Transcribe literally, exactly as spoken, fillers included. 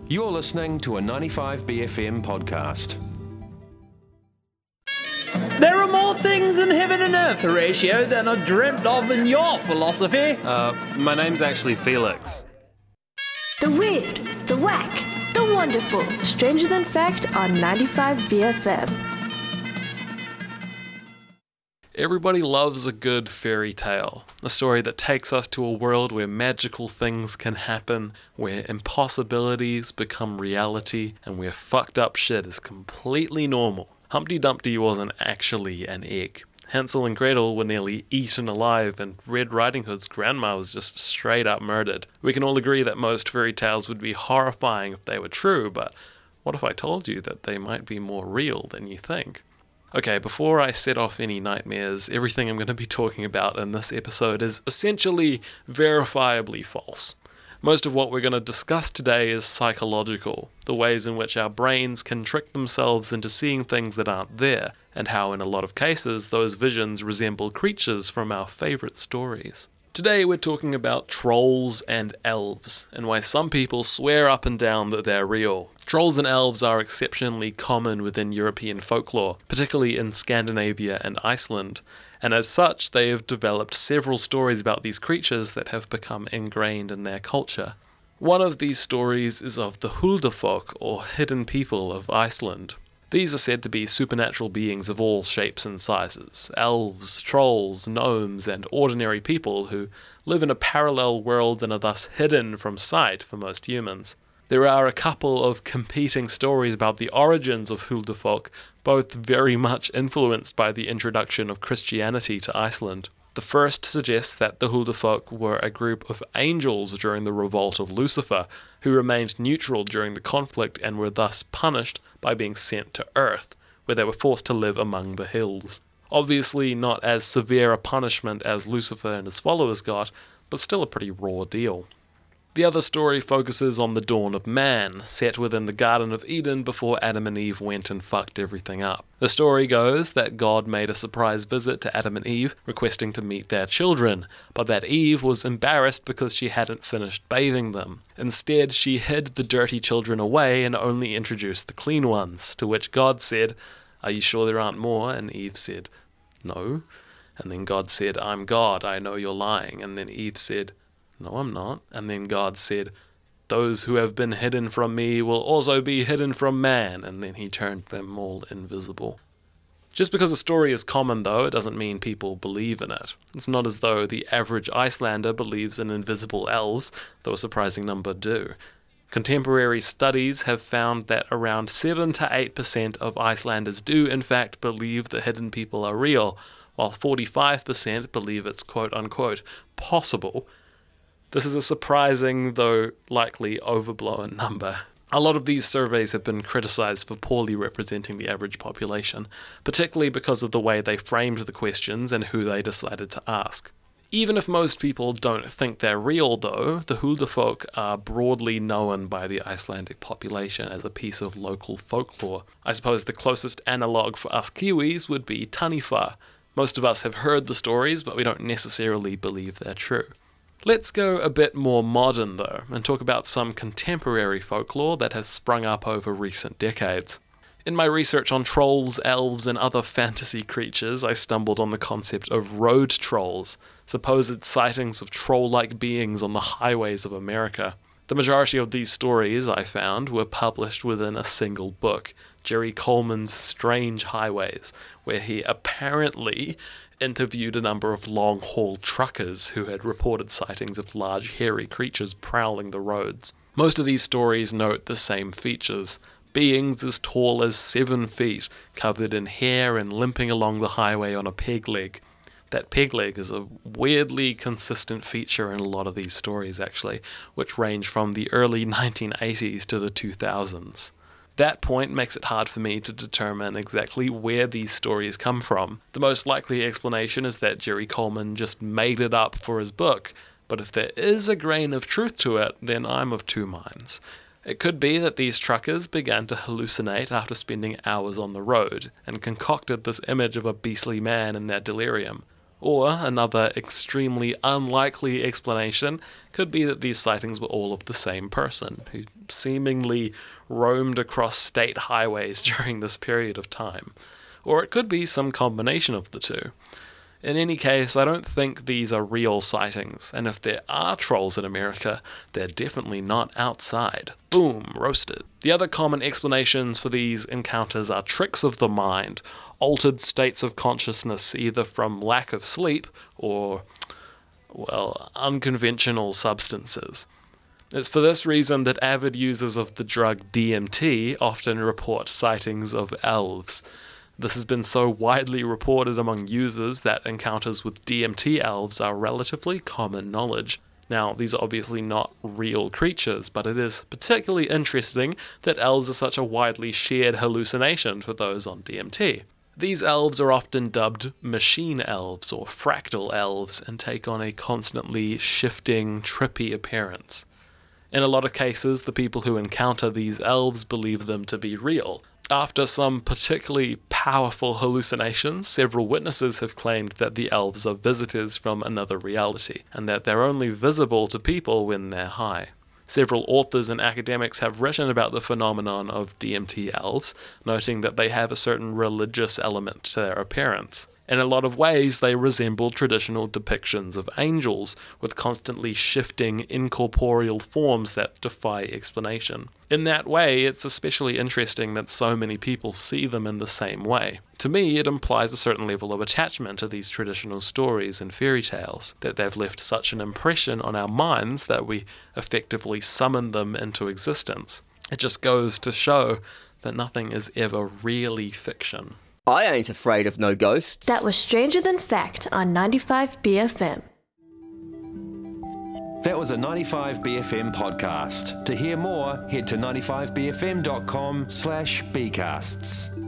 You're listening to a ninety-five B F M podcast. There are more things in heaven and earth, Horatio, than are dreamt of in your philosophy. Uh, my name's actually Felix. The weird, the whack, the wonderful, Stranger Than Fact on ninety-five B F M. Everybody loves a good fairy tale, a story that takes us to a world where magical things can happen, where impossibilities become reality, and where fucked up shit is completely normal. Humpty Dumpty wasn't actually an egg. Hansel and Gretel were nearly eaten alive, and Red Riding Hood's grandma was just straight up murdered. We can all agree that most fairy tales would be horrifying if they were true, but what if I told you that they might be more real than you think? Okay, before I set off any nightmares, everything I'm going to be talking about in this episode is essentially verifiably false. Most of what we're going to discuss today is psychological, the ways in which our brains can trick themselves into seeing things that aren't there, and how in a lot of cases those visions resemble creatures from our favourite stories. Today we're talking about trolls and elves, and why some people swear up and down that they're real. Trolls and elves are exceptionally common within European folklore, particularly in Scandinavia and Iceland, and as such they have developed several stories about these creatures that have become ingrained in their culture. One of these stories is of the Huldufolk, or hidden people of Iceland. These are said to be supernatural beings of all shapes and sizes, elves, trolls, gnomes, and ordinary people who live in a parallel world and are thus hidden from sight for most humans. There are a couple of competing stories about the origins of Huldufolk, both very much influenced by the introduction of Christianity to Iceland. The first suggests that the Huldufolk were a group of angels during the revolt of Lucifer, who remained neutral during the conflict and were thus punished by being sent to Earth, where they were forced to live among the hills. Obviously not as severe a punishment as Lucifer and his followers got, but still a pretty raw deal. The other story focuses on the dawn of man, set within the Garden of Eden before Adam and Eve went and fucked everything up. The story goes that God made a surprise visit to Adam and Eve, requesting to meet their children, but that Eve was embarrassed because she hadn't finished bathing them. Instead, she hid the dirty children away and only introduced the clean ones, to which God said, "Are you sure there aren't more?" And Eve said, "No." And then God said, "I'm God, I know you're lying." And then Eve said, "No, I'm not." And then God said, "Those who have been hidden from me will also be hidden from man." And then he turned them all invisible. Just because a story is common, though, it doesn't mean people believe in it. It's not as though the average Icelander believes in invisible elves, though a surprising number do. Contemporary studies have found that around seven to eight percent of Icelanders do, in fact, believe the hidden people are real, while forty-five percent believe it's quote-unquote possible. This is a surprising, though likely overblown number. A lot of these surveys have been criticised for poorly representing the average population, particularly because of the way they framed the questions and who they decided to ask. Even if most people don't think they're real, though, the Huldufolk are broadly known by the Icelandic population as a piece of local folklore. I suppose the closest analogue for us Kiwis would be Taniwha. Most of us have heard the stories, but we don't necessarily believe they're true. Let's go a bit more modern, though, and talk about some contemporary folklore that has sprung up over recent decades. In my research on trolls, elves, and other fantasy creatures, I stumbled on the concept of road trolls, supposed sightings of troll-like beings on the highways of America. The majority of these stories, I found, were published within a single book, Jerry Coleman's Strange Highways, where he apparently interviewed a number of long-haul truckers who had reported sightings of large hairy creatures prowling the roads. Most of these stories note the same features: beings as tall as seven feet, covered in hair and limping along the highway on a peg leg. That peg leg is a weirdly consistent feature in a lot of these stories, actually, which range from the early nineteen eighties to the two thousands. That point makes it hard for me to determine exactly where these stories come from. The most likely explanation is that Jerry Coleman just made it up for his book, but if there is a grain of truth to it, then I'm of two minds. It could be that these truckers began to hallucinate after spending hours on the road, and concocted this image of a beastly man in their delirium. Or another extremely unlikely explanation could be that these sightings were all of the same person, who seemingly roamed across state highways during this period of time. Or it could be some combination of the two. In any case, I don't think these are real sightings, and if there are trolls in America, they're definitely not outside. Boom, roasted. The other common explanations for these encounters are tricks of the mind, altered states of consciousness either from lack of sleep or, well, unconventional substances. It's for this reason that avid users of the drug D M T often report sightings of elves. This has been so widely reported among users that encounters with D M T elves are relatively common knowledge. Now, these are obviously not real creatures, but it is particularly interesting that elves are such a widely shared hallucination for those on D M T. These elves are often dubbed machine elves or fractal elves and take on a constantly shifting, trippy appearance. In a lot of cases, the people who encounter these elves believe them to be real. After some particularly powerful hallucinations, several witnesses have claimed that the elves are visitors from another reality, and that they're only visible to people when they're high. Several authors and academics have written about the phenomenon of D M T elves, noting that they have a certain religious element to their appearance. In a lot of ways, they resemble traditional depictions of angels, with constantly shifting incorporeal forms that defy explanation. In that way, it's especially interesting that so many people see them in the same way. To me, it implies a certain level of attachment to these traditional stories and fairy tales, that they've left such an impression on our minds that we effectively summon them into existence. It just goes to show that nothing is ever really fiction. I ain't afraid of no ghosts. That was Stranger Than Fact on ninety-five B F M. That was a ninety-five B F M podcast. To hear more, head to ninety-five b f m dot com slash bcasts.